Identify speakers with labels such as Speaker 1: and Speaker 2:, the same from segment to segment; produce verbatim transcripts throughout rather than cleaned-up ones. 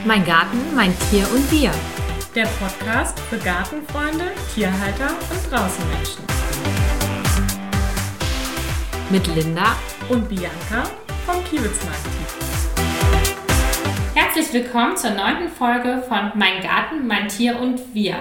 Speaker 1: Mein Garten, mein Tier und wir.
Speaker 2: Der Podcast für Gartenfreunde, Tierhalter und Draußenmenschen.
Speaker 1: Mit Linda
Speaker 2: und Bianca vom Kiewitzmarkt.
Speaker 3: Herzlich willkommen zur neunten Folge von Mein Garten, mein Tier und wir.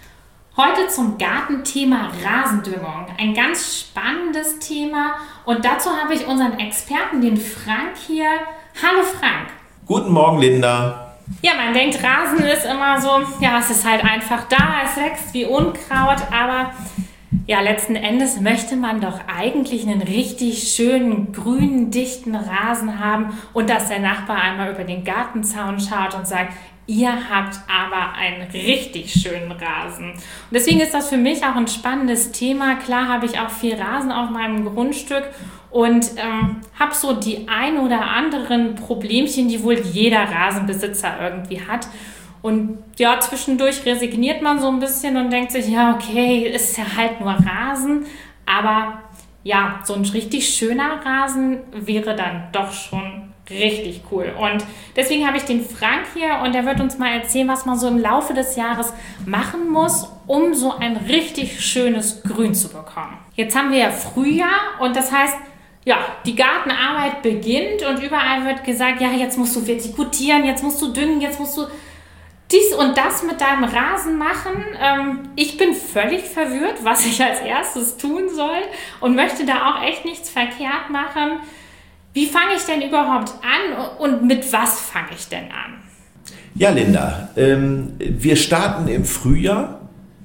Speaker 3: Heute zum Gartenthema Rasendüngung. Ein ganz spannendes Thema und dazu habe ich unseren Experten, den Frank, hier. Hallo Frank.
Speaker 4: Guten Morgen, Linda.
Speaker 3: Ja, man denkt, Rasen ist immer so, ja, es ist halt einfach da, es wächst wie Unkraut, aber ja, letzten Endes möchte man doch eigentlich einen richtig schönen, grünen, dichten Rasen haben und dass der Nachbar einmal über den Gartenzaun schaut und sagt, ihr habt aber einen richtig schönen Rasen. Und deswegen ist das für mich auch ein spannendes Thema. Klar habe ich auch viel Rasen auf meinem Grundstück und ähm, habe so die ein oder anderen Problemchen, die wohl jeder Rasenbesitzer irgendwie hat. Und ja, zwischendurch resigniert man so ein bisschen und denkt sich, ja, okay, ist ja halt nur Rasen. Aber ja, so ein richtig schöner Rasen wäre dann doch schon richtig cool. Und deswegen habe ich den Frank hier und der wird uns mal erzählen, was man so im Laufe des Jahres machen muss, um so ein richtig schönes Grün zu bekommen. Jetzt haben wir ja Frühjahr und das heißt, ja, die Gartenarbeit beginnt und überall wird gesagt, ja, jetzt musst du vertikutieren, jetzt musst du düngen, jetzt musst du dies und das mit deinem Rasen machen. Ähm, ich bin völlig verwirrt, was ich als erstes tun soll und möchte da auch echt nichts verkehrt machen. Wie fange ich denn überhaupt an und mit was fange ich denn an?
Speaker 4: Ja, Linda, ähm, wir starten im Frühjahr,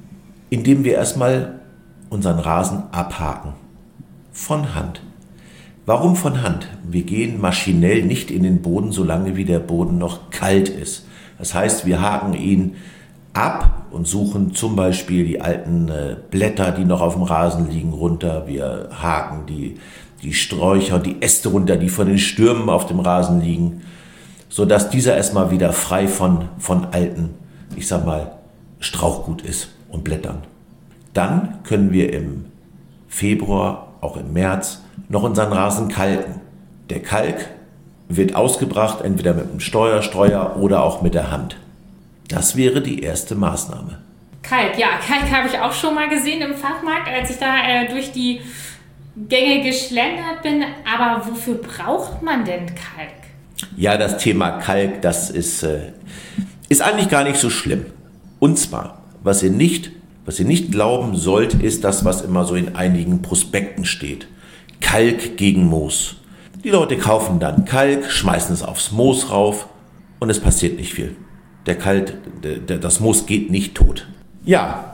Speaker 4: indem wir erstmal unseren Rasen abhaken. Von Hand. Warum von Hand? Wir gehen maschinell nicht in den Boden, solange wie der Boden noch kalt ist. Das heißt, wir haken ihn ab und suchen zum Beispiel die alten äh, Blätter, die noch auf dem Rasen liegen, runter. Wir haken die, die Sträucher und die Äste runter, die von den Stürmen auf dem Rasen liegen, sodass dieser erstmal wieder frei von, von alten, ich sag mal, Strauchgut ist und Blättern. Dann können wir im Februar, auch im März, noch unseren Rasen kalken. Der Kalk wird ausgebracht, entweder mit einem Steuerstreuer oder auch mit der Hand. Das wäre die erste Maßnahme.
Speaker 3: Kalk, ja, Kalk habe ich auch schon mal gesehen im Fachmarkt, als ich da äh, durch die Gänge geschlendert bin. Aber wofür braucht man denn Kalk?
Speaker 4: Ja, das Thema Kalk, das ist, äh, ist eigentlich gar nicht so schlimm. Und zwar, was ihr nicht, was ihr nicht glauben sollt, ist das, was immer so in einigen Prospekten steht. Kalk gegen Moos. Die Leute kaufen dann Kalk, schmeißen es aufs Moos rauf und es passiert nicht viel. Der Kalk, der, das Moos geht nicht tot. Ja,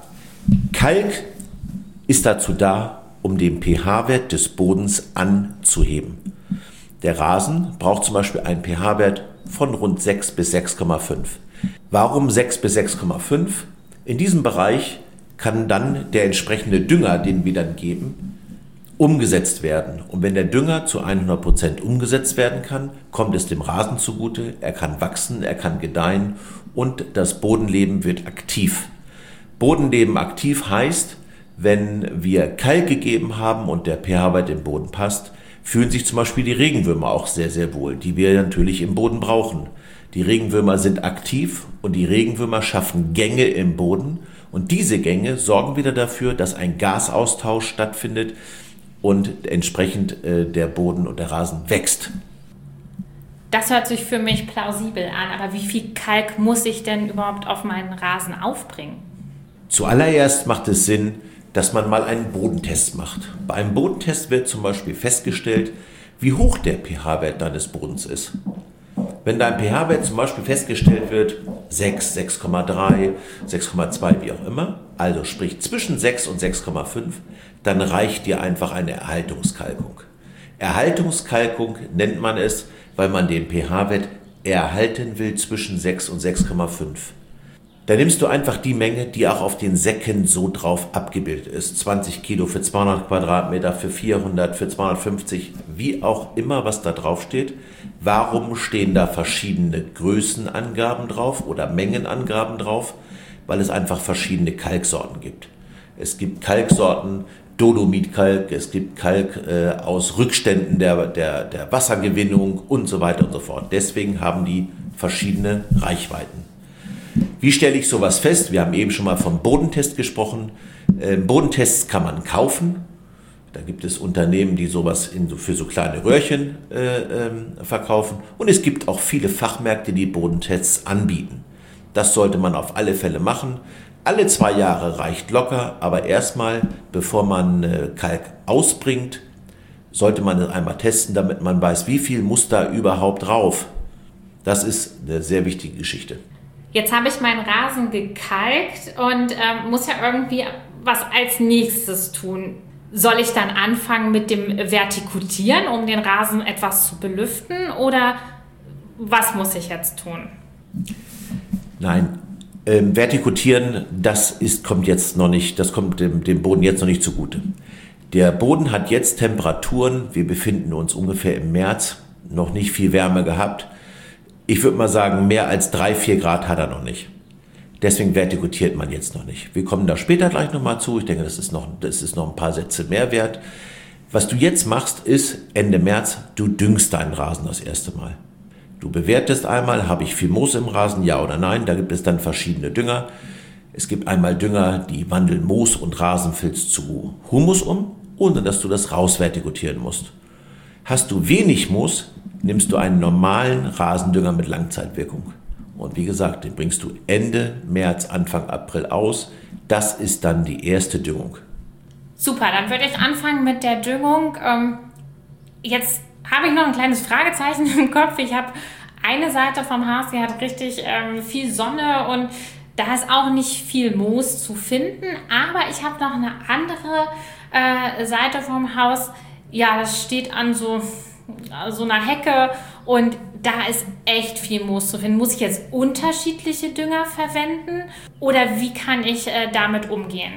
Speaker 4: Kalk ist dazu da, um den pH-Wert des Bodens anzuheben. Der Rasen braucht zum Beispiel einen pH-Wert von rund sechs bis sechs Komma fünf. Warum sechs bis sechs Komma fünf? In diesem Bereich kann dann der entsprechende Dünger, den wir dann geben, umgesetzt werden. Und wenn der Dünger zu hundert Prozent umgesetzt werden kann, kommt es dem Rasen zugute, er kann wachsen, er kann gedeihen und das Bodenleben wird aktiv. Bodenleben aktiv heißt, wenn wir Kalk gegeben haben und der pH-Wert im Boden passt, fühlen sich zum Beispiel die Regenwürmer auch sehr, sehr wohl, die wir natürlich im Boden brauchen. Die Regenwürmer sind aktiv und die Regenwürmer schaffen Gänge im Boden und diese Gänge sorgen wieder dafür, dass ein Gasaustausch stattfindet und entsprechend äh, der Boden und der Rasen wächst.
Speaker 3: Das hört sich für mich plausibel an, aber wie viel Kalk muss ich denn überhaupt auf meinen Rasen aufbringen?
Speaker 4: Zuallererst macht es Sinn, dass man mal einen Bodentest macht. Bei einem Bodentest wird zum Beispiel festgestellt, wie hoch der pH-Wert deines Bodens ist. Wenn dein pH-Wert zum Beispiel festgestellt wird, sechs, sechs Komma drei, sechs Komma zwei, wie auch immer, also sprich zwischen sechs und sechs Komma fünf, dann reicht dir einfach eine Erhaltungskalkung. Erhaltungskalkung nennt man es, weil man den pH-Wert erhalten will zwischen sechs und sechs Komma fünf. Da nimmst du einfach die Menge, die auch auf den Säcken so drauf abgebildet ist. zwanzig Kilo für zweihundert Quadratmeter, für vierhundert, für zweihundertfünfzig, wie auch immer, was da drauf steht. Warum stehen da verschiedene Größenangaben drauf oder Mengenangaben drauf? Weil es einfach verschiedene Kalksorten gibt. Es gibt Kalksorten, Dolomitkalk, es gibt Kalk äh, aus Rückständen der, der, der Wassergewinnung und so weiter und so fort. Deswegen haben die verschiedene Reichweiten. Wie stelle ich sowas fest? Wir haben eben schon mal vom Bodentest gesprochen. Äh, Bodentests kann man kaufen. Da gibt es Unternehmen, die sowas in so, für so kleine Röhrchen äh, ähm, verkaufen. Und es gibt auch viele Fachmärkte, die Bodentests anbieten. Das sollte man auf alle Fälle machen. Alle zwei Jahre reicht locker, aber erstmal, bevor man äh, Kalk ausbringt, sollte man es einmal testen, damit man weiß, wie viel muss da überhaupt drauf. Das ist eine sehr wichtige Geschichte.
Speaker 3: Jetzt habe ich meinen Rasen gekalkt und ähm, muss ja irgendwie was als nächstes tun. Soll ich dann anfangen mit dem Vertikutieren, um den Rasen etwas zu belüften, oder was muss ich jetzt tun?
Speaker 4: Nein, ähm, Vertikutieren, das ist, kommt jetzt noch nicht, das kommt dem, dem Boden jetzt noch nicht zugute. Der Boden hat jetzt Temperaturen, wir befinden uns ungefähr im März, noch nicht viel Wärme gehabt. Ich würde mal sagen, mehr als drei, vier Grad hat er noch nicht. Deswegen vertikutiert man jetzt noch nicht. Wir kommen da später gleich nochmal zu. Ich denke, das ist, noch, das ist noch ein paar Sätze mehr wert. Was du jetzt machst, ist Ende März, du düngst deinen Rasen das erste Mal. Du bewertest einmal, habe ich viel Moos im Rasen, ja oder nein. Da gibt es dann verschiedene Dünger. Es gibt einmal Dünger, die wandeln Moos und Rasenfilz zu Humus um, ohne dass du das rausvertikutieren musst. Hast du wenig Moos, nimmst du einen normalen Rasendünger mit Langzeitwirkung. Und wie gesagt, den bringst du Ende März, Anfang April aus. Das ist dann die erste Düngung.
Speaker 3: Super, dann würde ich anfangen mit der Düngung. Ähm, jetzt habe ich noch ein kleines Fragezeichen im Kopf. Ich habe eine Seite vom Haus, die hat richtig ähm, viel Sonne und da ist auch nicht viel Moos zu finden. Aber ich habe noch eine andere äh, Seite vom Haus. Ja, das steht an so, so einer Hecke und da ist echt viel Moos zu finden. Muss ich jetzt unterschiedliche Dünger verwenden oder wie kann ich äh, damit umgehen?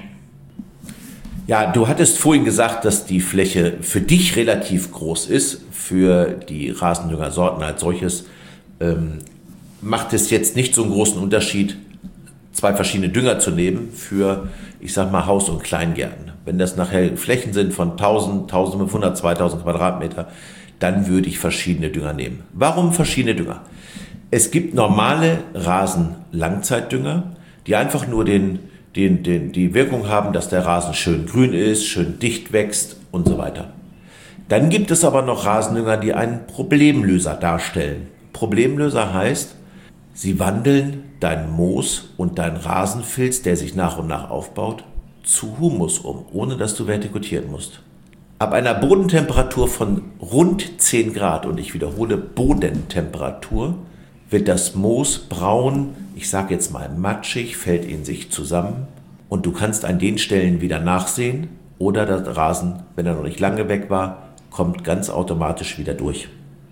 Speaker 4: Ja, du hattest vorhin gesagt, dass die Fläche für dich relativ groß ist. Für die Rasendüngersorten als solches ähm, macht es jetzt nicht so einen großen Unterschied, zwei verschiedene Dünger zu nehmen für, ich sag mal, Haus- und Kleingärten. Wenn das nachher Flächen sind von tausend, eintausendfünfhundert, zweitausend Quadratmeter, dann würde ich verschiedene Dünger nehmen. Warum verschiedene Dünger? Es gibt normale Rasen-Langzeitdünger, die einfach nur den, den, den, die Wirkung haben, dass der Rasen schön grün ist, schön dicht wächst und so weiter. Dann gibt es aber noch Rasendünger, die einen Problemlöser darstellen. Problemlöser heißt, sie wandeln dein Moos und dein Rasenfilz, der sich nach und nach aufbaut, zu Humus um, ohne dass du vertikutieren musst. Ab einer Bodentemperatur von rund zehn Grad, und ich wiederhole Bodentemperatur, wird das Moos braun, ich sage jetzt mal matschig, fällt in sich zusammen und du kannst an den Stellen wieder nachsehen oder der Rasen, wenn er noch nicht lange weg war, kommt ganz automatisch wieder durch.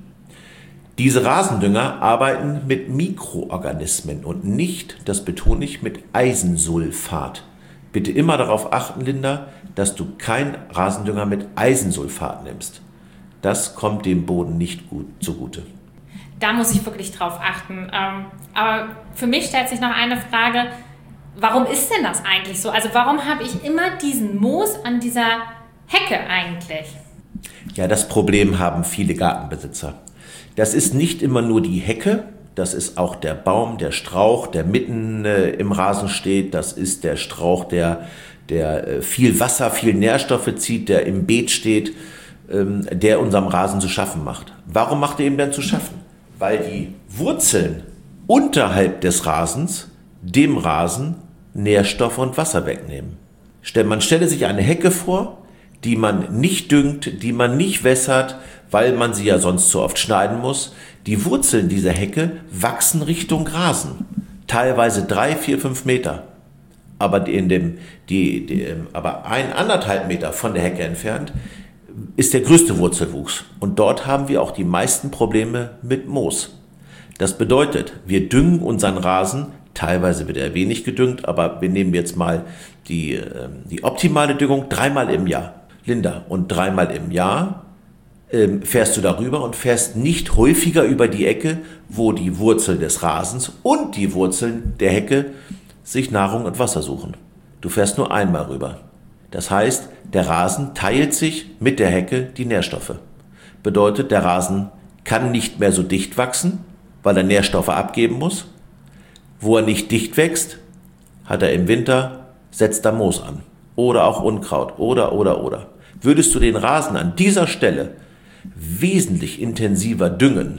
Speaker 4: Diese Rasendünger arbeiten mit Mikroorganismen und nicht, das betone ich, mit Eisensulfat. Bitte immer darauf achten, Linda, dass du keinen Rasendünger mit Eisensulfat nimmst. Das kommt dem Boden nicht gut zugute.
Speaker 3: Da muss ich wirklich drauf achten. Ähm, aber für mich stellt sich noch eine Frage, warum ist denn das eigentlich so? Also warum habe ich immer diesen Moos an dieser Hecke eigentlich?
Speaker 4: Ja, das Problem haben viele Gartenbesitzer. Das ist nicht immer nur die Hecke, das ist auch der Baum, der Strauch, der mitten äh, im Rasen steht. Das ist der Strauch, der, der äh, viel Wasser, viel Nährstoffe zieht, der im Beet steht, ähm, der unserem Rasen zu schaffen macht. Warum macht er ihm denn zu schaffen? Weil die Wurzeln unterhalb des Rasens dem Rasen Nährstoffe und Wasser wegnehmen. Man stelle sich eine Hecke vor, die man nicht düngt, die man nicht wässert, weil man sie ja sonst so oft schneiden muss. Die Wurzeln dieser Hecke wachsen Richtung Rasen, teilweise drei, vier, fünf Meter. Aber, in dem, die, die, aber ein, anderthalb Meter von der Hecke entfernt ist der größte Wurzelwuchs. Und dort haben wir auch die meisten Probleme mit Moos. Das bedeutet, wir düngen unseren Rasen, teilweise wird er wenig gedüngt, aber wir nehmen jetzt mal die, die optimale Düngung dreimal im Jahr. Linda, und dreimal im Jahr ähm, fährst du darüber und fährst nicht häufiger über die Ecke, wo die Wurzeln des Rasens und die Wurzeln der Hecke sich Nahrung und Wasser suchen. Du fährst nur einmal rüber. Das heißt, der Rasen teilt sich mit der Hecke die Nährstoffe. Bedeutet, der Rasen kann nicht mehr so dicht wachsen weil er Nährstoffe abgeben muss. Wo er nicht dicht wächst, hat er im Winter, setzt er Moos an. Oder auch Unkraut. Oder, oder, oder. Würdest du den Rasen an dieser Stelle wesentlich intensiver düngen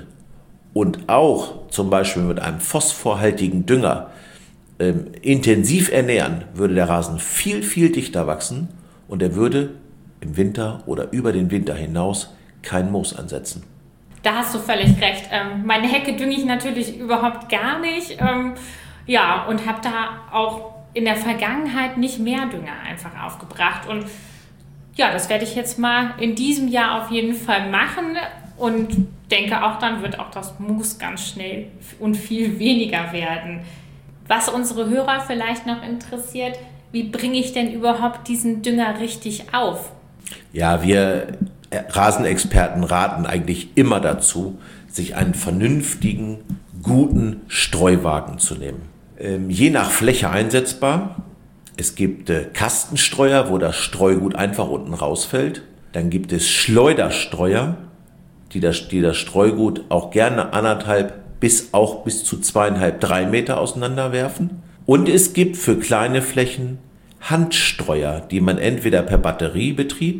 Speaker 4: und auch zum Beispiel mit einem phosphorhaltigen Dünger ähm, intensiv ernähren, würde der Rasen viel, viel dichter wachsen und er würde im Winter oder über den Winter hinaus kein Moos ansetzen.
Speaker 3: Da hast du völlig recht. Ähm, meine Hecke dünge ich natürlich überhaupt gar nicht. Ähm, ja, und habe da auch in der Vergangenheit nicht mehr Dünger einfach aufgebracht. Und ja, das werde ich jetzt mal in diesem Jahr auf jeden Fall machen und denke auch, dann wird auch das Moos ganz schnell und viel weniger werden. Was unsere Hörer vielleicht noch interessiert, wie bringe ich denn überhaupt diesen Dünger richtig auf?
Speaker 4: Ja, wir Rasenexperten raten eigentlich immer dazu, sich einen vernünftigen, guten Streuwagen zu nehmen. Ähm, je nach Fläche einsetzbar. Es gibt äh, Kastenstreuer, wo das Streugut einfach unten rausfällt. Dann gibt es Schleuderstreuer, die das, die das Streugut auch gerne anderthalb bis auch bis zu zweieinhalb, drei Meter auseinanderwerfen. Und es gibt für kleine Flächen Handstreuer, die man entweder per Batteriebetrieb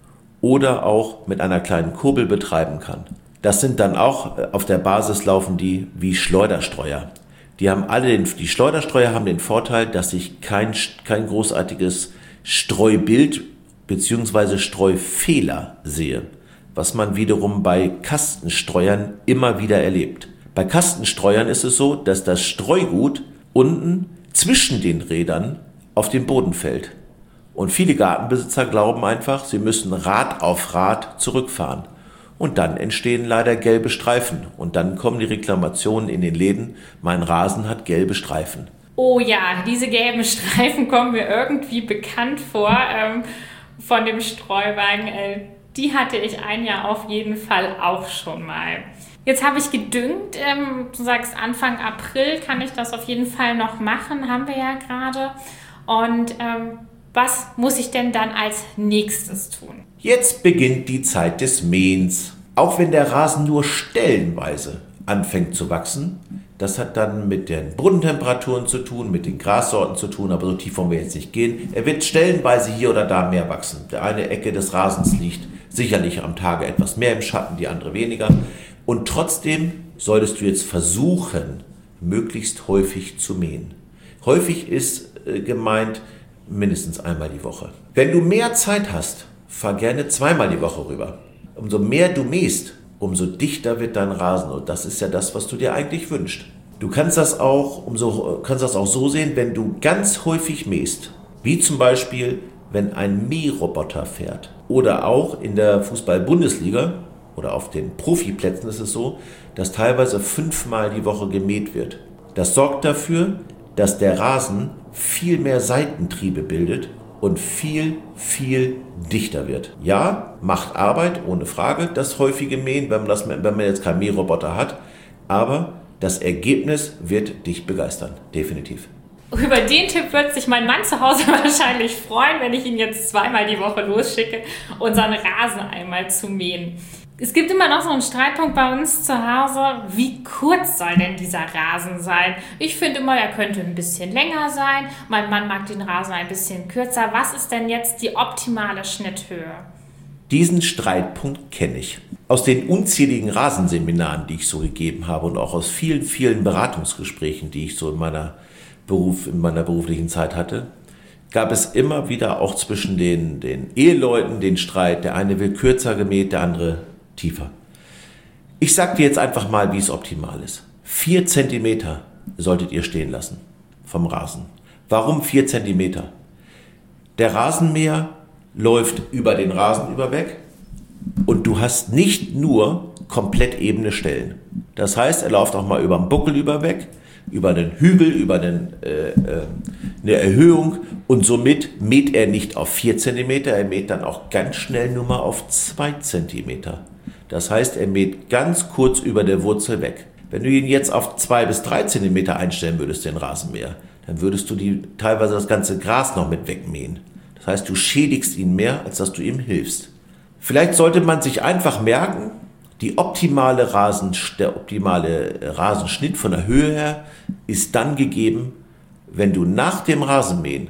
Speaker 4: oder auch mit einer kleinen Kurbel betreiben kann. Das sind dann auch, auf der Basis laufen die wie Schleuderstreuer. Die haben alle den, die Schleuderstreuer haben den Vorteil, dass ich kein, kein großartiges Streubild bzw. Streufehler sehe, was man wiederum bei Kastenstreuern immer wieder erlebt. Bei Kastenstreuern ist es so, dass das Streugut unten zwischen den Rädern auf den Boden fällt. Und viele Gartenbesitzer glauben einfach, sie müssen Rad auf Rad zurückfahren. Und dann entstehen leider gelbe Streifen. Und dann kommen die Reklamationen in den Läden, mein Rasen hat gelbe Streifen.
Speaker 3: Oh ja, diese gelben Streifen kommen mir irgendwie bekannt vor ähm, von dem Streuwagen. Äh, die hatte ich ein Jahr auf jeden Fall auch schon mal. Jetzt habe ich gedüngt. Ähm, du sagst, Anfang April kann ich das auf jeden Fall noch machen, haben wir ja gerade. Und ähm, was muss ich denn dann als nächstes tun?
Speaker 4: Jetzt beginnt die Zeit des Mähens. Auch wenn der Rasen nur stellenweise anfängt zu wachsen, das hat dann mit den Bodentemperaturen zu tun, mit den Grassorten zu tun, aber so tief wollen wir jetzt nicht gehen. Er wird stellenweise hier oder da mehr wachsen. Die eine Ecke des Rasens liegt sicherlich am Tage etwas mehr im Schatten, die andere weniger. Und trotzdem solltest du jetzt versuchen, möglichst häufig zu mähen. Häufig ist äh, gemeint mindestens einmal die Woche. Wenn du mehr Zeit hast, fahr gerne zweimal die Woche rüber. Umso mehr du mähst, umso dichter wird dein Rasen. Und das ist ja das, was du dir eigentlich wünschst. Du kannst das auch, umso, kannst das auch so sehen, wenn du ganz häufig mähst. Wie zum Beispiel, wenn ein Mähroboter fährt. Oder auch in der Fußball-Bundesliga oder auf den Profiplätzen ist es so, dass teilweise fünfmal die Woche gemäht wird. Das sorgt dafür, dass der Rasen viel mehr Seitentriebe bildet und viel, viel dichter wird. Ja, macht Arbeit, ohne Frage, das häufige Mähen, wenn man, das, wenn man jetzt keinen Mähroboter hat, aber das Ergebnis wird dich begeistern, definitiv.
Speaker 3: Über den Tipp wird sich mein Mann zu Hause wahrscheinlich freuen, wenn ich ihn jetzt zweimal die Woche losschicke, unseren Rasen einmal zu mähen. Es gibt immer noch so einen Streitpunkt bei uns zu Hause, wie kurz soll denn dieser Rasen sein? Ich finde immer, er könnte ein bisschen länger sein. Mein Mann mag den Rasen ein bisschen kürzer. Was ist denn jetzt die optimale Schnitthöhe?
Speaker 4: Diesen Streitpunkt kenne ich. Aus den unzähligen Rasenseminaren, die ich so gegeben habe und auch aus vielen, vielen Beratungsgesprächen, die ich so in meiner, Beruf, in meiner beruflichen Zeit hatte, gab es immer wieder auch zwischen den, den Eheleuten den Streit. Der eine will kürzer gemäht, der andere tiefer. Ich sage dir jetzt einfach mal, wie es optimal ist. Vier Zentimeter solltet ihr stehen lassen vom Rasen. Warum vier Zentimeter? Der Rasenmäher läuft über den Rasen überweg und du hast nicht nur komplett ebene Stellen. Das heißt, er läuft auch mal über den Buckel überweg, über einen Hügel, über einen, äh, äh, eine Erhöhung und somit mäht er nicht auf vier Zentimeter, er mäht dann auch ganz schnell nur mal auf zwei Zentimeter. Das heißt, er mäht ganz kurz über der Wurzel weg. Wenn du ihn jetzt auf zwei bis drei Zentimeter einstellen würdest, den Rasenmäher, dann würdest du die, teilweise das ganze Gras noch mit wegmähen. Das heißt, du schädigst ihn mehr, als dass du ihm hilfst. Vielleicht sollte man sich einfach merken, Die optimale Rasen, der optimale Rasenschnitt von der Höhe her ist dann gegeben, wenn du nach dem Rasenmähen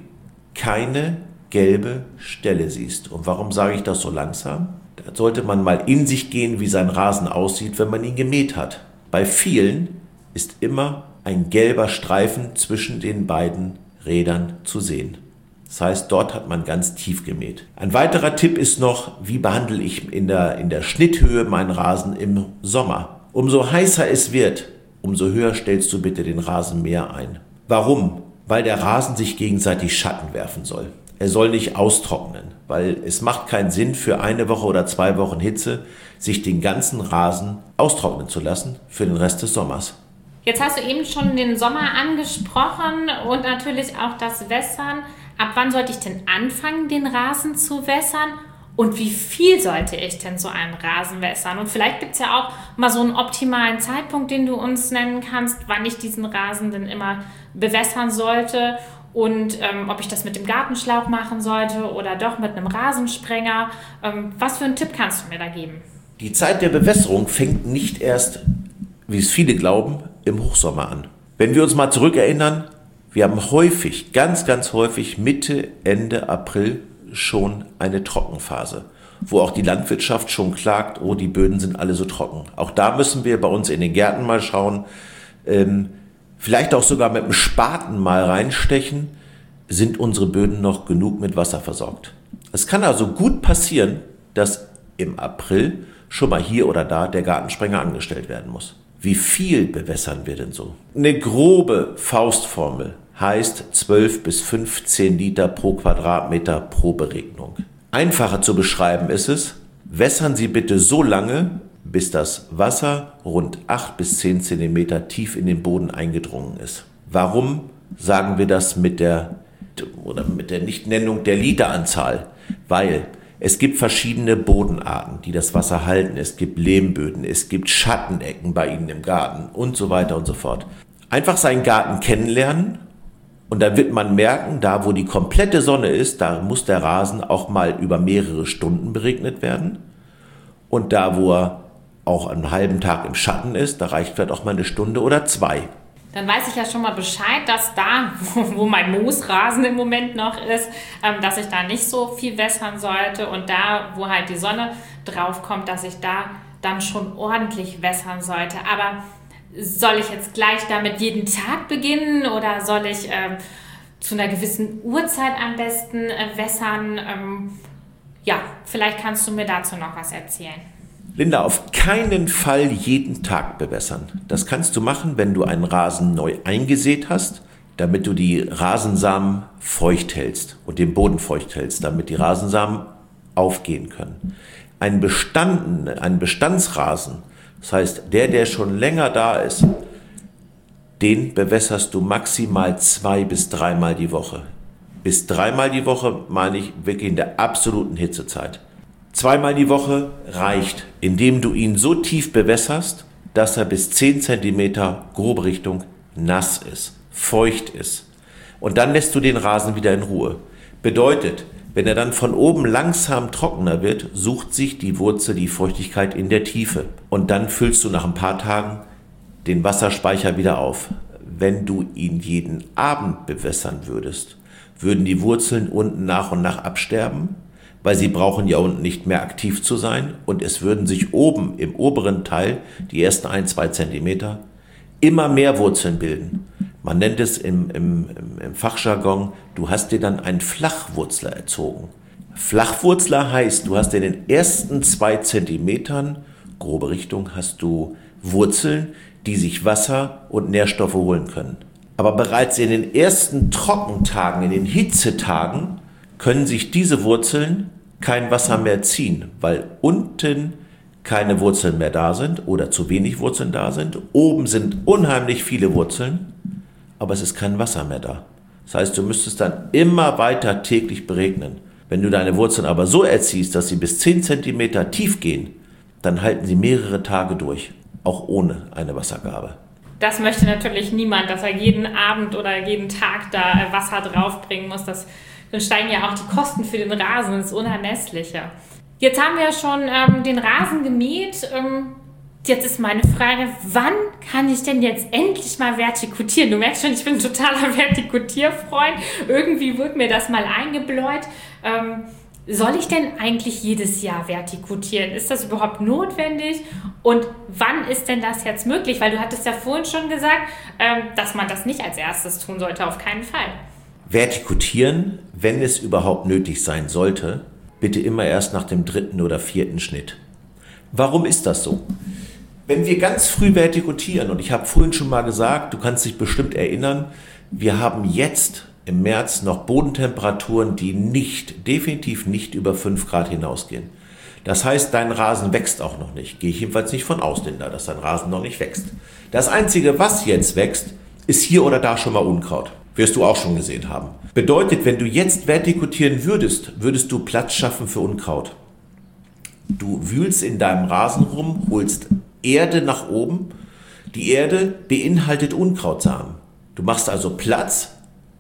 Speaker 4: keine gelbe Stelle siehst. Und warum sage ich das so langsam? Da sollte man mal in sich gehen, wie sein Rasen aussieht, wenn man ihn gemäht hat. Bei vielen ist immer ein gelber Streifen zwischen den beiden Rädern zu sehen. Das heißt, dort hat man ganz tief gemäht. Ein weiterer Tipp ist noch, wie behandle ich in der, in der Schnitthöhe meinen Rasen im Sommer. Umso heißer es wird, umso höher stellst du bitte den Rasenmäher ein. Warum? Weil der Rasen sich gegenseitig Schatten werfen soll. Er soll nicht austrocknen, weil es macht keinen Sinn für eine Woche oder zwei Wochen Hitze, sich den ganzen Rasen austrocknen zu lassen für den Rest des Sommers.
Speaker 3: Jetzt hast du eben schon den Sommer angesprochen und natürlich auch das Wässern. Ab wann sollte ich denn anfangen, den Rasen zu wässern? Und wie viel sollte ich denn so einen Rasen wässern? Und vielleicht gibt es ja auch mal so einen optimalen Zeitpunkt, den du uns nennen kannst, wann ich diesen Rasen denn immer bewässern sollte und ähm, ob ich das mit dem Gartenschlauch machen sollte oder doch mit einem Rasensprenger. Ähm, was für einen Tipp kannst du mir da geben?
Speaker 4: Die Zeit der Bewässerung fängt nicht erst, wie es viele glauben, im Hochsommer an. Wenn wir uns mal zurückerinnern, wir haben häufig, ganz, ganz häufig Mitte, Ende April schon eine Trockenphase, wo auch die Landwirtschaft schon klagt, oh, die Böden sind alle so trocken. Auch da müssen wir bei uns in den Gärten mal schauen, ähm, vielleicht auch sogar mit dem Spaten mal reinstechen, sind unsere Böden noch genug mit Wasser versorgt. Es kann also gut passieren, dass im April schon mal hier oder da der Gartensprenger angestellt werden muss. Wie viel bewässern wir denn so? Eine grobe Faustformel heißt zwölf bis fünfzehn Liter pro Quadratmeter pro Beregnung. Einfacher zu beschreiben ist es, wässern Sie bitte so lange, bis das Wasser rund acht bis zehn Zentimeter tief in den Boden eingedrungen ist. Warum sagen wir das mit der, oder mit der Nichtnennung der Literanzahl? Weil es gibt verschiedene Bodenarten, die das Wasser halten. Es gibt Lehmböden, es gibt Schattenecken bei Ihnen im Garten und so weiter und so fort. Einfach seinen Garten kennenlernen und dann wird man merken, da wo die komplette Sonne ist, da muss der Rasen auch mal über mehrere Stunden beregnet werden. Und da wo er auch einen halben Tag im Schatten ist, da reicht vielleicht auch mal eine Stunde oder zwei.
Speaker 3: Dann weiß ich ja schon mal Bescheid, dass da, wo mein Moosrasen im Moment noch ist, dass ich da nicht so viel wässern sollte und da, wo halt die Sonne drauf kommt, dass ich da dann schon ordentlich wässern sollte. Aber soll ich jetzt gleich damit jeden Tag beginnen oder soll ich äh, zu einer gewissen Uhrzeit am besten äh, wässern? Ähm, ja, vielleicht kannst du mir dazu noch was erzählen.
Speaker 4: Linda, auf keinen Fall jeden Tag bewässern. Das kannst du machen, wenn du einen Rasen neu eingesät hast, damit du die Rasensamen feucht hältst und den Boden feucht hältst, damit die Rasensamen aufgehen können. Ein Bestand, ein Bestandsrasen, das heißt, der, der schon länger da ist, den bewässerst du maximal zwei bis dreimal die Woche. Bis dreimal die Woche meine ich wirklich in der absoluten Hitzezeit. Zweimal die Woche reicht, indem du ihn so tief bewässerst, dass er bis zehn Zentimeter grobe Richtung nass ist, feucht ist. Und dann lässt du den Rasen wieder in Ruhe. Bedeutet, wenn er dann von oben langsam trockener wird, sucht sich die Wurzel die Feuchtigkeit in der Tiefe. Und dann füllst du nach ein paar Tagen den Wasserspeicher wieder auf. Wenn du ihn jeden Abend bewässern würdest, würden die Wurzeln unten nach und nach absterben, weil sie brauchen ja unten nicht mehr aktiv zu sein und es würden sich oben im oberen Teil, die ersten ein, zwei Zentimeter, immer mehr Wurzeln bilden. Man nennt es im, im, im Fachjargon, du hast dir dann einen Flachwurzler erzogen. Flachwurzler heißt, du hast in den ersten zwei Zentimetern, grobe Richtung, hast du Wurzeln, die sich Wasser und Nährstoffe holen können. Aber bereits in den ersten Trockentagen, in den Hitzetagen, können sich diese Wurzeln kein Wasser mehr ziehen, weil unten keine Wurzeln mehr da sind oder zu wenig Wurzeln da sind. Oben sind unheimlich viele Wurzeln, aber es ist kein Wasser mehr da. Das heißt, du müsstest dann immer weiter täglich beregnen. Wenn du deine Wurzeln aber so erziehst, dass sie bis zehn Zentimeter tief gehen, dann halten sie mehrere Tage durch, auch ohne eine Wassergabe.
Speaker 3: Das möchte natürlich niemand, dass er jeden Abend oder jeden Tag da Wasser draufbringen muss. Das Dann steigen ja auch die Kosten für den Rasen ins Unermessliche. Jetzt haben wir schon ähm, den Rasen gemäht. Ähm, jetzt ist meine Frage, wann kann ich denn jetzt endlich mal vertikutieren? Du merkst schon, ich bin ein totaler Vertikutierfreund. Irgendwie wird mir das mal eingebläut. Ähm, soll ich denn eigentlich jedes Jahr vertikutieren? Ist das überhaupt notwendig? Und wann ist denn das jetzt möglich? Weil du hattest ja vorhin schon gesagt, ähm, dass man das nicht als erstes tun sollte, auf keinen Fall.
Speaker 4: Vertikutieren, wenn es überhaupt nötig sein sollte, bitte immer erst nach dem dritten oder vierten Schnitt. Warum ist das so? Wenn wir ganz früh vertikutieren, und ich habe vorhin schon mal gesagt, du kannst dich bestimmt erinnern, wir haben jetzt im März noch Bodentemperaturen, die nicht, definitiv nicht über fünf Grad hinausgehen. Das heißt, dein Rasen wächst auch noch nicht. Gehe ich jedenfalls nicht von aus, Linda, dass dein Rasen noch nicht wächst. Das Einzige, was jetzt wächst, ist hier oder da schon mal Unkraut. Wirst du auch schon gesehen haben. Bedeutet, wenn du jetzt vertikutieren würdest, würdest du Platz schaffen für Unkraut. Du wühlst in deinem Rasen rum, holst Erde nach oben. Die Erde beinhaltet Unkrautsamen. Du machst also Platz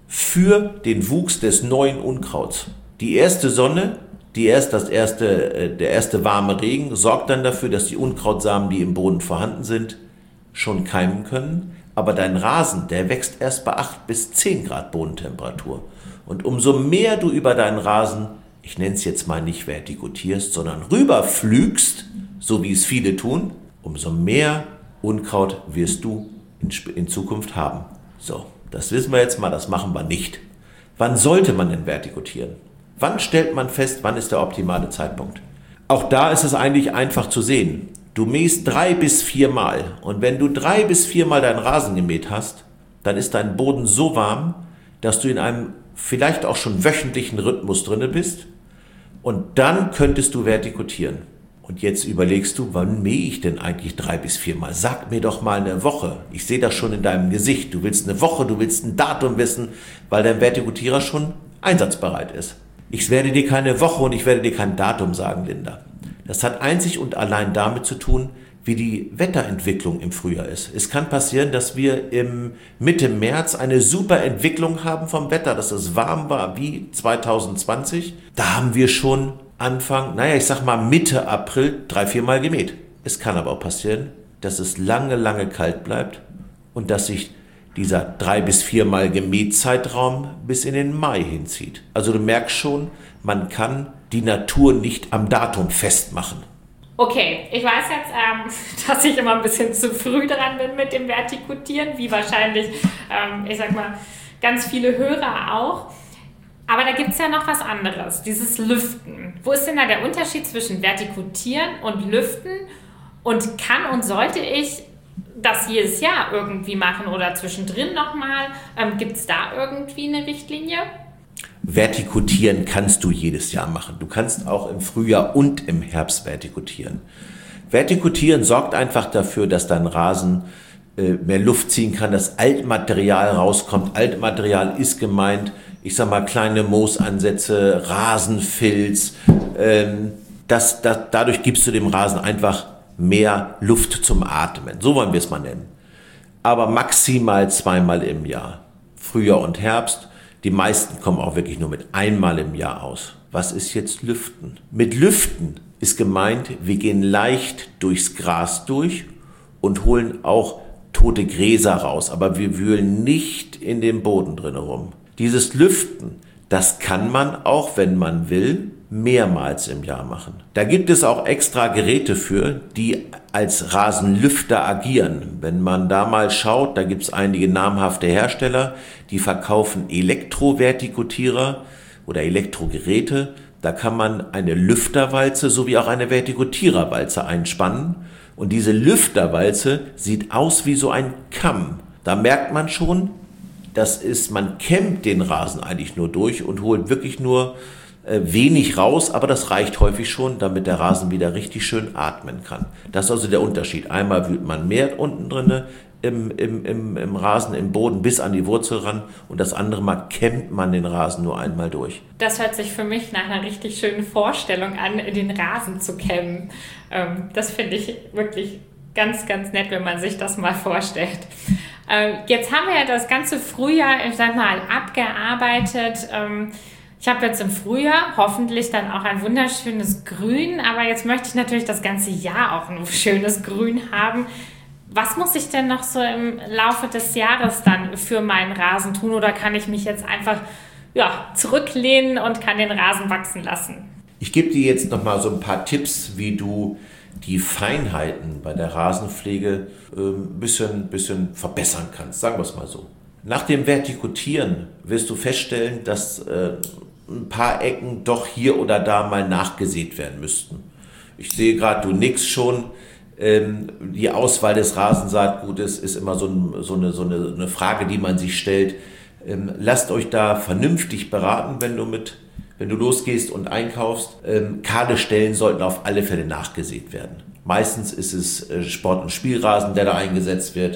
Speaker 4: für den Wuchs des neuen Unkrauts. Die erste Sonne, die erst das erste, der erste warme Regen sorgt dann dafür, dass die Unkrautsamen, die im Boden vorhanden sind, schon keimen können. Aber dein Rasen, der wächst erst bei acht bis zehn Grad Bodentemperatur. Und umso mehr du über deinen Rasen, ich nenne es jetzt mal nicht vertikutierst, sondern rüberflügst, so wie es viele tun, umso mehr Unkraut wirst du in, in Zukunft haben. So, das wissen wir jetzt mal, das machen wir nicht. Wann sollte man denn vertikutieren? Wann stellt man fest, wann ist der optimale Zeitpunkt? Auch da ist es eigentlich einfach zu sehen. Du mähst drei bis viermal und wenn du drei bis viermal deinen Rasen gemäht hast, dann ist dein Boden so warm, dass du in einem vielleicht auch schon wöchentlichen Rhythmus drinne bist und dann könntest du vertikutieren. Und jetzt überlegst du, wann mähe ich denn eigentlich drei bis viermal? Sag mir doch mal eine Woche. Ich sehe das schon in deinem Gesicht. Du willst eine Woche, du willst ein Datum wissen, weil dein Vertikutierer schon einsatzbereit ist. Ich werde dir keine Woche und ich werde dir kein Datum sagen, Linda. Das hat einzig und allein damit zu tun, wie die Wetterentwicklung im Frühjahr ist. Es kann passieren, dass wir im Mitte März eine super Entwicklung haben vom Wetter, dass es warm war wie zwanzig zwanzig. Da haben wir schon Anfang, naja, ich sag mal Mitte April drei, viermal gemäht. Es kann aber auch passieren, dass es lange, lange kalt bleibt und dass sich dieser drei bis viermal Gemähzeitraum bis in den Mai hinzieht. Also du merkst schon, man kann die Natur nicht am Datum festmachen.
Speaker 3: Okay, ich weiß jetzt, ähm, dass ich immer ein bisschen zu früh dran bin mit dem Vertikutieren, wie wahrscheinlich, ähm, ich sag mal, ganz viele Hörer auch. Aber da gibt es ja noch was anderes, dieses Lüften. Wo ist denn da der Unterschied zwischen Vertikutieren und Lüften? Und kann und sollte ich das jedes Jahr irgendwie machen oder zwischendrin nochmal? Ähm, gibt es da irgendwie eine Richtlinie?
Speaker 4: Vertikutieren kannst du jedes Jahr machen. Du kannst auch im Frühjahr und im Herbst vertikutieren. Vertikutieren sorgt einfach dafür, dass dein Rasen äh, mehr Luft ziehen kann, dass Altmaterial rauskommt. Altmaterial ist gemeint, ich sag mal, kleine Moosansätze, Rasenfilz. Ähm, das, das, dadurch gibst du dem Rasen einfach mehr Luft zum Atmen. So wollen wir es mal nennen. Aber maximal zweimal im Jahr. Frühjahr und Herbst. Die meisten kommen auch wirklich nur mit einmal im Jahr aus. Was ist jetzt Lüften? Mit Lüften ist gemeint, wir gehen leicht durchs Gras durch und holen auch tote Gräser raus. Aber wir wühlen nicht in den Boden drin rum. Dieses Lüften, das kann man auch, wenn man will, mehrmals im Jahr machen. Da gibt es auch extra Geräte für, die als Rasenlüfter agieren. Wenn man da mal schaut, da gibt es einige namhafte Hersteller, die verkaufen Elektrovertikutierer oder Elektrogeräte. Da kann man eine Lüfterwalze sowie auch eine Vertikutiererwalze einspannen. Und diese Lüfterwalze sieht aus wie so ein Kamm. Da merkt man schon, das ist, man kämmt den Rasen eigentlich nur durch und holt wirklich nur wenig raus, aber das reicht häufig schon, damit der Rasen wieder richtig schön atmen kann. Das ist also der Unterschied. Einmal wühlt man mehr unten drin im, im, im, im Rasen, im Boden bis an die Wurzel ran und das andere Mal kämmt man den Rasen nur einmal durch.
Speaker 3: Das hört sich für mich nach einer richtig schönen Vorstellung an, den Rasen zu kämmen. Das finde ich wirklich ganz, ganz nett, wenn man sich das mal vorstellt. Jetzt haben wir ja das ganze Frühjahr, ich sag mal, abgearbeitet. Ich habe jetzt im Frühjahr hoffentlich dann auch ein wunderschönes Grün, aber jetzt möchte ich natürlich das ganze Jahr auch ein schönes Grün haben. Was muss ich denn noch so im Laufe des Jahres dann für meinen Rasen tun oder kann ich mich jetzt einfach ja, zurücklehnen und kann den Rasen wachsen lassen?
Speaker 4: Ich gebe dir jetzt noch mal so ein paar Tipps, wie du die Feinheiten bei der Rasenpflege ein äh, bisschen, bisschen verbessern kannst, sagen wir es mal so. Nach dem Vertikutieren wirst du feststellen, dass äh, ein paar Ecken doch hier oder da mal nachgesät werden müssten. Ich sehe gerade, du nickst schon. Ähm, die Auswahl des Rasensaatgutes ist immer so, ein, so, eine, so eine, eine Frage, die man sich stellt. Ähm, lasst euch da vernünftig beraten, wenn du mit Wenn du losgehst und einkaufst. Ähm, kahle Stellen sollten auf alle Fälle nachgesät werden. Meistens ist es äh, Sport- und Spielrasen, der da eingesetzt wird.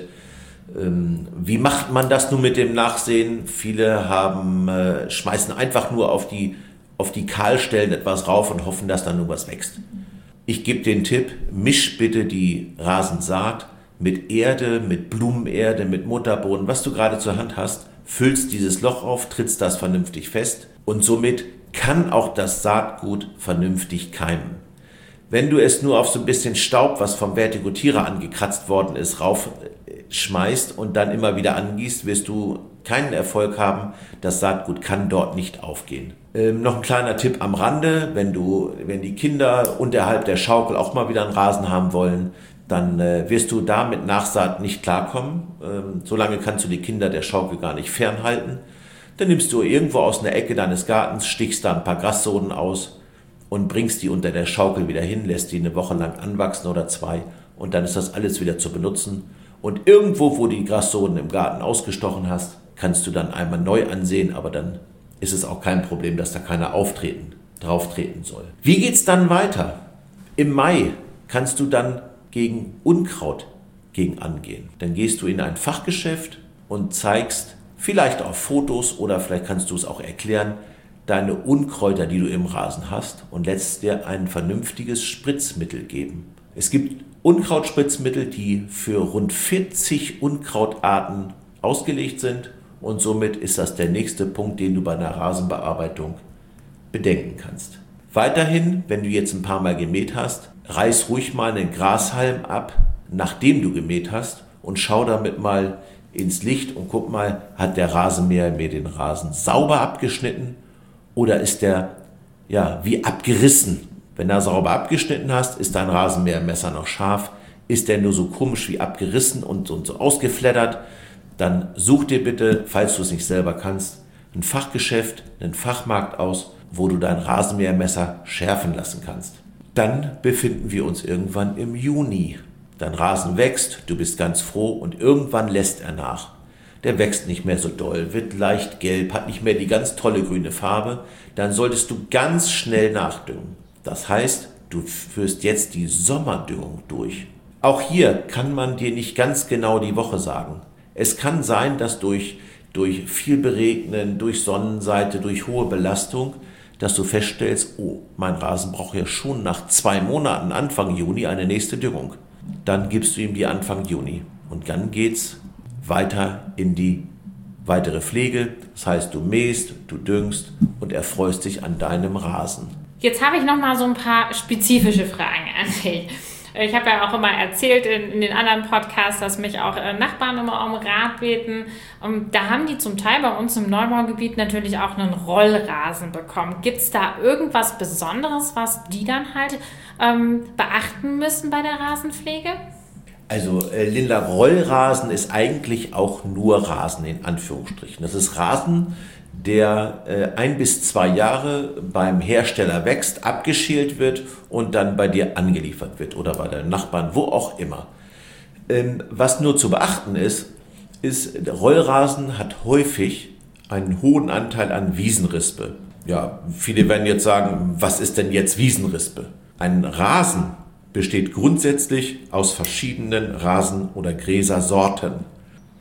Speaker 4: Ähm, wie macht man das nun mit dem Nachsehen? Viele haben, äh, schmeißen einfach nur auf die, auf die Kahlstellen etwas rauf und hoffen, dass dann nur was wächst. Ich gebe den Tipp, misch bitte die Rasensaat mit Erde, mit Blumenerde, mit Mutterboden, was du gerade zur Hand hast, füllst dieses Loch auf, trittst das vernünftig fest und somit kann auch das Saatgut vernünftig keimen. Wenn du es nur auf so ein bisschen Staub, was vom Vertikutierer angekratzt worden ist, raufschmeißt und dann immer wieder angießt, wirst du keinen Erfolg haben. Das Saatgut kann dort nicht aufgehen. Ähm, noch ein kleiner Tipp am Rande, wenn du, wenn die Kinder unterhalb der Schaukel auch mal wieder einen Rasen haben wollen, dann äh, wirst du da mit Nachsaat nicht klarkommen. Ähm, solange kannst du die Kinder der Schaukel gar nicht fernhalten. Dann nimmst du irgendwo aus einer Ecke deines Gartens, stichst da ein paar Grassoden aus und bringst die unter der Schaukel wieder hin, lässt die eine Woche lang anwachsen oder zwei und dann ist das alles wieder zu benutzen. Und irgendwo, wo die Grassoden im Garten ausgestochen hast, kannst du dann einmal neu ansehen, aber dann ist es auch kein Problem, dass da keiner auftreten, drauftreten soll. Wie geht's dann weiter? Im Mai kannst du dann gegen Unkraut gegen angehen. Dann gehst du in ein Fachgeschäft und zeigst vielleicht auf Fotos oder vielleicht kannst du es auch erklären, deine Unkräuter, die du im Rasen hast und lässt dir ein vernünftiges Spritzmittel geben. Es gibt Unkrautspritzmittel, die für rund vierzig Unkrautarten ausgelegt sind und somit ist das der nächste Punkt, den du bei einer Rasenbearbeitung bedenken kannst. Weiterhin, wenn du jetzt ein paar Mal gemäht hast, reiß ruhig mal einen Grashalm ab, nachdem du gemäht hast und schau damit mal ins Licht und guck mal, hat der Rasenmäher mir den Rasen sauber abgeschnitten oder ist der ja wie abgerissen? Wenn du sauber abgeschnitten hast, ist dein Rasenmähermesser noch scharf. Ist der nur so komisch wie abgerissen und, und so ausgeflattert, dann such dir bitte, falls du es nicht selber kannst, ein Fachgeschäft, einen Fachmarkt aus, wo du dein Rasenmähermesser schärfen lassen kannst. Dann befinden wir uns irgendwann im Juni. Dein Rasen wächst, du bist ganz froh und irgendwann lässt er nach. Der wächst nicht mehr so doll, wird leicht gelb, hat nicht mehr die ganz tolle grüne Farbe. Dann solltest du ganz schnell nachdüngen. Das heißt, du führst jetzt die Sommerdüngung durch. Auch hier kann man dir nicht ganz genau die Woche sagen. Es kann sein, dass durch, durch viel Beregnen, durch Sonnenseite, durch hohe Belastung, dass du feststellst, oh, mein Rasen braucht ja schon nach zwei Monaten, Anfang Juni, eine nächste Düngung. Dann gibst du ihm die Anfang Juni und dann geht's weiter in die weitere Pflege. Das heißt, du mähst, du düngst und erfreust dich an deinem Rasen.
Speaker 3: Jetzt habe ich noch mal so ein paar spezifische Fragen an dich. Ich habe ja auch immer erzählt in, in den anderen Podcasts, dass mich auch äh, Nachbarn immer um Rat beten. Und da haben die zum Teil bei uns im Neubaugebiet natürlich auch einen Rollrasen bekommen. Gibt es da irgendwas Besonderes, was die dann halt ähm, beachten müssen bei der Rasenpflege?
Speaker 4: Also äh, Linda, Rollrasen ist eigentlich auch nur Rasen in Anführungsstrichen. Das ist Rasen, der äh, ein bis zwei Jahre beim Hersteller wächst, abgeschält wird und dann bei dir angeliefert wird oder bei deinen Nachbarn, wo auch immer. Ähm, was nur zu beachten ist, ist, der Rollrasen hat häufig einen hohen Anteil an Wiesenrispe. Ja, viele werden jetzt sagen, was ist denn jetzt Wiesenrispe? Ein Rasen besteht grundsätzlich aus verschiedenen Rasen- oder Gräsersorten.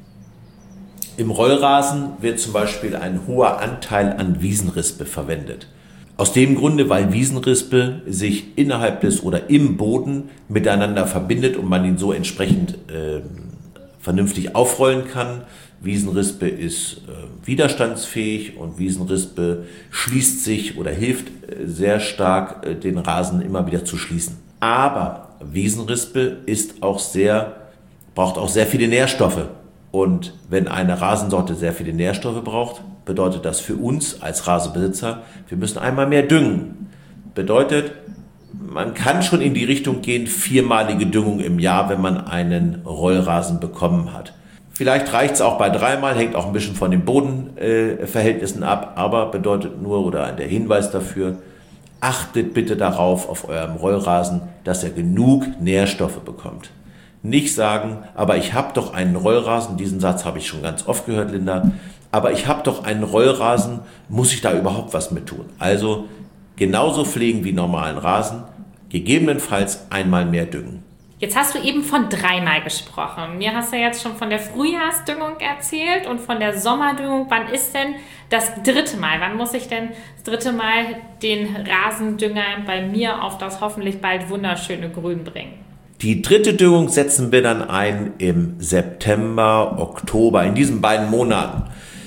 Speaker 4: Im Rollrasen wird zum Beispiel ein hoher Anteil an Wiesenrispe verwendet. Aus dem Grunde, weil Wiesenrispe sich innerhalb des oder im Boden miteinander verbindet und man ihn so entsprechend äh, vernünftig aufrollen kann. Wiesenrispe ist äh, widerstandsfähig und Wiesenrispe schließt sich oder hilft äh, sehr stark, äh, den Rasen immer wieder zu schließen. Aber Wiesenrispe ist auch sehr, braucht auch sehr viele Nährstoffe. Und wenn eine Rasensorte sehr viele Nährstoffe braucht, bedeutet das für uns als Rasenbesitzer, wir müssen einmal mehr düngen. Bedeutet, man kann schon in die Richtung gehen, viermalige Düngung im Jahr, wenn man einen Rollrasen bekommen hat. Vielleicht reicht es auch bei dreimal, hängt auch ein bisschen von den Bodenverhältnissen äh, ab, aber bedeutet nur, oder der Hinweis dafür, achtet bitte darauf auf eurem Rollrasen, dass er genug Nährstoffe bekommt. Nicht sagen, aber ich habe doch einen Rollrasen, diesen Satz habe ich schon ganz oft gehört, Linda, aber ich habe doch einen Rollrasen, muss ich da überhaupt was mit tun? Also genauso pflegen wie normalen Rasen, gegebenenfalls einmal mehr düngen.
Speaker 3: Jetzt hast du eben von dreimal gesprochen. Mir hast du jetzt schon von der Frühjahrsdüngung erzählt und von der Sommerdüngung. Wann ist denn das dritte Mal? Wann muss ich denn das dritte Mal den Rasendünger bei mir auf das hoffentlich bald wunderschöne Grün bringen?
Speaker 4: Die dritte Düngung setzen wir dann ein im September, Oktober. In diesen beiden Monaten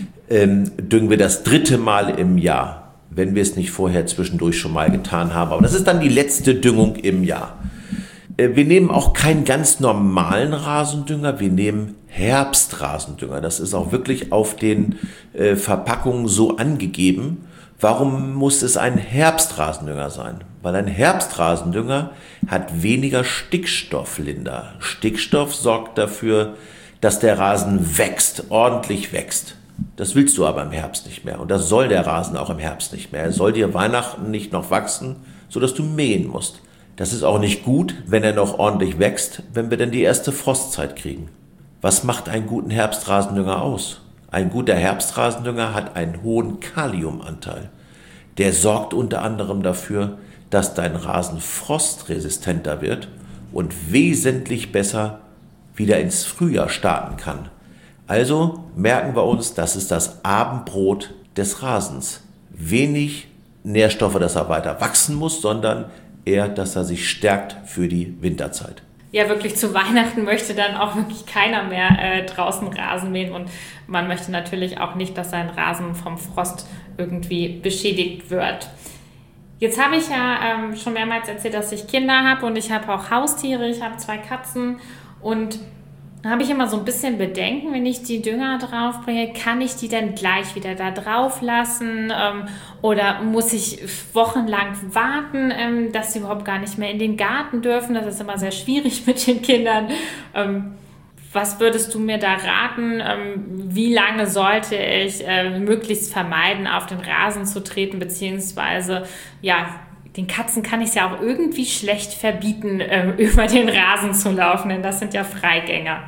Speaker 4: ähm, düngen wir das dritte Mal im Jahr, wenn wir es nicht vorher zwischendurch schon mal getan haben. Aber das ist dann die letzte Düngung im Jahr. Äh, wir nehmen auch keinen ganz normalen Rasendünger, wir nehmen Herbstrasendünger. Das ist auch wirklich auf den äh, Verpackungen so angegeben. Warum muss es ein Herbstrasendünger sein? Weil ein Herbstrasendünger hat weniger Stickstoff, Linda. Stickstoff sorgt dafür, dass der Rasen wächst, ordentlich wächst. Das willst du aber im Herbst nicht mehr. Und das soll der Rasen auch im Herbst nicht mehr. Er soll dir Weihnachten nicht noch wachsen, sodass du mähen musst. Das ist auch nicht gut, wenn er noch ordentlich wächst, wenn wir dann die erste Frostzeit kriegen. Was macht einen guten Herbstrasendünger aus? Ein guter Herbstrasendünger hat einen hohen Kaliumanteil. Der sorgt unter anderem dafür, dass dein Rasen frostresistenter wird und wesentlich besser wieder ins Frühjahr starten kann. Also merken wir uns, das ist das Abendbrot des Rasens. Wenig Nährstoffe, dass er weiter wachsen muss, sondern eher, dass er sich stärkt für die Winterzeit.
Speaker 3: Ja, wirklich zu Weihnachten möchte dann auch wirklich keiner mehr äh, draußen Rasen mähen und man möchte natürlich auch nicht, dass sein Rasen vom Frost irgendwie beschädigt wird. Jetzt habe ich ja ähm, schon mehrmals erzählt, dass ich Kinder habe und ich habe auch Haustiere, ich habe zwei Katzen und da habe ich immer so ein bisschen Bedenken, wenn ich die Dünger draufbringe, kann ich die denn gleich wieder da drauf lassen ähm, oder muss ich wochenlang warten, ähm, dass sie überhaupt gar nicht mehr in den Garten dürfen? Das ist immer sehr schwierig mit den Kindern. Ähm, was würdest du mir da raten? Ähm, wie lange sollte ich äh, möglichst vermeiden, auf den Rasen zu treten, beziehungsweise, ja, den Katzen kann ich es ja auch irgendwie schlecht verbieten, äh, über den Rasen zu laufen, denn das sind ja Freigänger.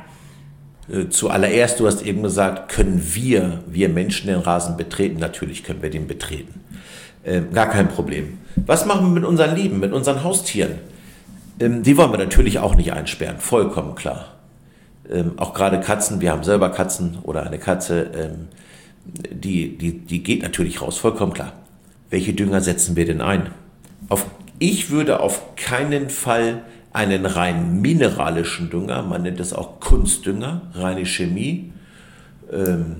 Speaker 4: Zuallererst, du hast eben gesagt, können wir, wir Menschen den Rasen betreten? Natürlich können wir den betreten. Äh, gar kein Problem. Was machen wir mit unseren Lieben, mit unseren Haustieren? Ähm, die wollen wir natürlich auch nicht einsperren, vollkommen klar. Ähm, auch gerade Katzen, wir haben selber Katzen oder eine Katze, ähm, die, die, die geht natürlich raus, vollkommen klar. Welche Dünger setzen wir denn ein? Auf, ich würde auf keinen Fall einen rein mineralischen Dünger, man nennt es auch Kunstdünger, reine Chemie, ähm,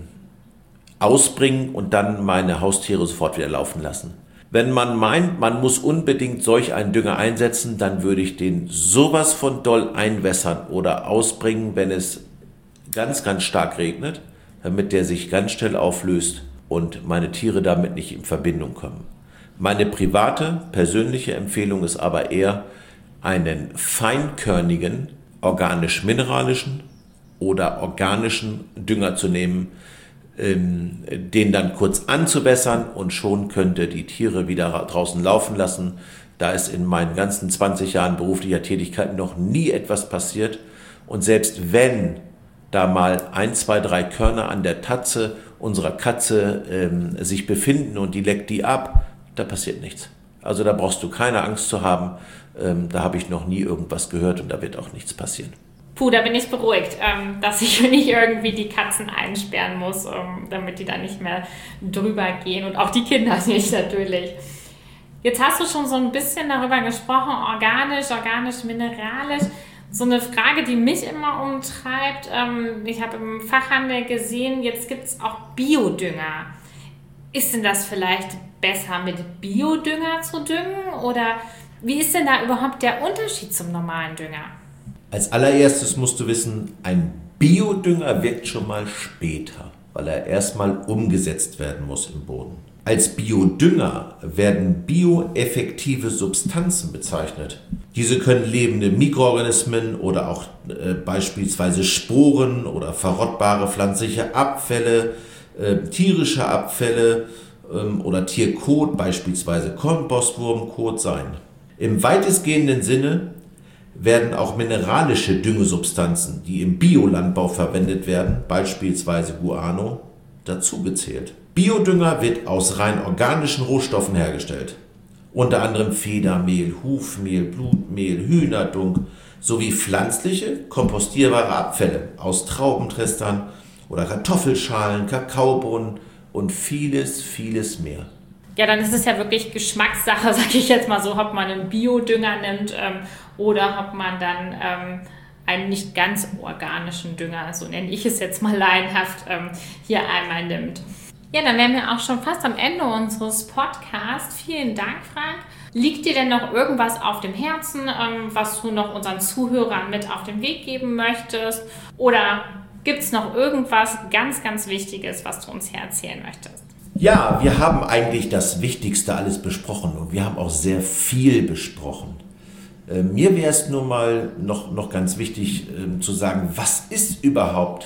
Speaker 4: ausbringen und dann meine Haustiere sofort wieder laufen lassen. Wenn man meint, man muss unbedingt solch einen Dünger einsetzen, dann würde ich den sowas von doll einwässern oder ausbringen, wenn es ganz, ganz stark regnet, damit der sich ganz schnell auflöst und meine Tiere damit nicht in Verbindung kommen. Meine private, persönliche Empfehlung ist aber eher, einen feinkörnigen, organisch-mineralischen oder organischen Dünger zu nehmen, ähm, den dann kurz anzuwässern und schon könnte die Tiere wieder draußen laufen lassen. Da ist in meinen ganzen zwanzig Jahren beruflicher Tätigkeit noch nie etwas passiert. Und selbst wenn da mal ein, zwei, drei Körner an der Tatze unserer Katze ähm, sich befinden und die leckt die ab, da passiert nichts. Also da brauchst du keine Angst zu haben. Ähm, da habe ich noch nie irgendwas gehört und da wird auch nichts passieren.
Speaker 3: Puh, da bin ich beruhigt, ähm, dass ich nicht irgendwie die Katzen einsperren muss, ähm, damit die da nicht mehr drüber gehen und auch die Kinder nicht natürlich. Jetzt hast du schon so ein bisschen darüber gesprochen, organisch, organisch, mineralisch. So eine Frage, die mich immer umtreibt, ähm, ich habe im Fachhandel gesehen, jetzt gibt es auch Biodünger. Ist denn das vielleicht besser, mit Biodünger zu düngen oder wie ist denn da überhaupt der Unterschied zum normalen Dünger?
Speaker 4: Als allererstes musst du wissen, ein Biodünger wirkt schon mal später, weil er erstmal umgesetzt werden muss im Boden. Als Biodünger werden bioeffektive Substanzen bezeichnet. Diese können lebende Mikroorganismen oder auch äh, beispielsweise Sporen oder verrottbare pflanzliche Abfälle, äh, tierische Abfälle ähm, oder Tierkot, beispielsweise Kompostwurmkot sein. Im weitestgehenden Sinne werden auch mineralische Düngesubstanzen, die im Biolandbau verwendet werden, beispielsweise Guano, dazugezählt. Biodünger wird aus rein organischen Rohstoffen hergestellt, unter anderem Federmehl, Hufmehl, Blutmehl, Hühnerdung sowie pflanzliche, kompostierbare Abfälle aus Traubentrestern oder Kartoffelschalen, Kakaobohnen und vieles, vieles mehr.
Speaker 3: Ja, dann ist es ja wirklich Geschmackssache, sage ich jetzt mal so, ob man einen Biodünger nimmt ähm, oder ob man dann ähm, einen nicht ganz organischen Dünger, so nenne ich es jetzt mal laienhaft, ähm, hier einmal nimmt. Ja, dann wären wir auch schon fast am Ende unseres Podcasts. Vielen Dank, Frank. Liegt dir denn noch irgendwas auf dem Herzen, ähm, was du noch unseren Zuhörern mit auf den Weg geben möchtest? Oder gibt es noch irgendwas ganz, ganz Wichtiges, was du uns hier erzählen möchtest?
Speaker 4: Ja, wir haben eigentlich das Wichtigste alles besprochen und wir haben auch sehr viel besprochen. Äh, mir wäre es nur mal noch, noch ganz wichtig äh, zu sagen, was ist überhaupt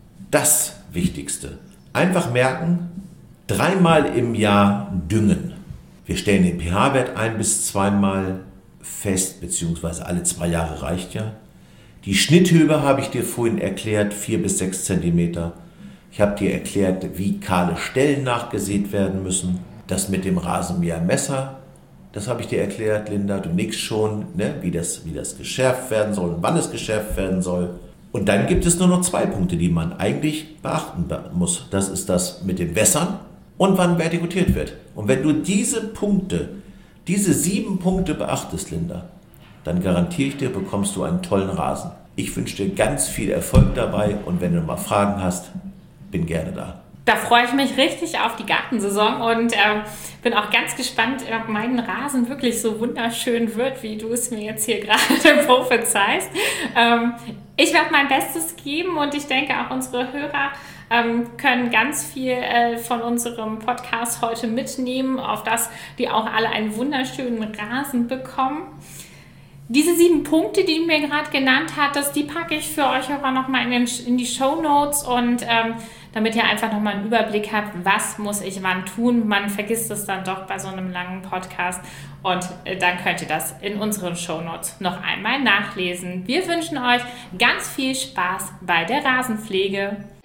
Speaker 4: das Wichtigste? Einfach merken, dreimal im Jahr düngen. Wir stellen den pH-Wert ein bis zweimal fest, beziehungsweise alle zwei Jahre reicht ja. Die Schnitthöhe habe ich dir vorhin erklärt, vier bis sechs Zentimeter. Ich habe dir erklärt, wie kahle Stellen nachgesät werden müssen. Das mit dem Rasenmähermesser, das habe ich dir erklärt, Linda. Du nickst schon, ne? wie, das, wie das geschärft werden soll und wann es geschärft werden soll. Und dann gibt es nur noch zwei Punkte, die man eigentlich beachten muss. Das ist das mit dem Wässern und wann vertikutiert wird. Und wenn du diese Punkte, diese sieben Punkte beachtest, Linda, dann garantiere ich dir, bekommst du einen tollen Rasen. Ich wünsche dir ganz viel Erfolg dabei und wenn du mal Fragen hast, bin gerne da.
Speaker 3: Da freue ich mich richtig auf die Gartensaison und äh, bin auch ganz gespannt, ob mein Rasen wirklich so wunderschön wird, wie du es mir jetzt hier gerade prophezeist. Ähm, ich werde mein Bestes geben und ich denke auch unsere Hörer ähm, können ganz viel äh, von unserem Podcast heute mitnehmen, auf das die auch alle einen wunderschönen Rasen bekommen. Diese sieben Punkte, die du mir gerade genannt hattest, die packe ich für euch aber nochmal in, in die Shownotes und ähm, damit ihr einfach nochmal einen Überblick habt, was muss ich wann tun. Man vergisst es dann doch bei so einem langen Podcast und äh, dann könnt ihr das in unseren Shownotes noch einmal nachlesen. Wir wünschen euch ganz viel Spaß bei der Rasenpflege.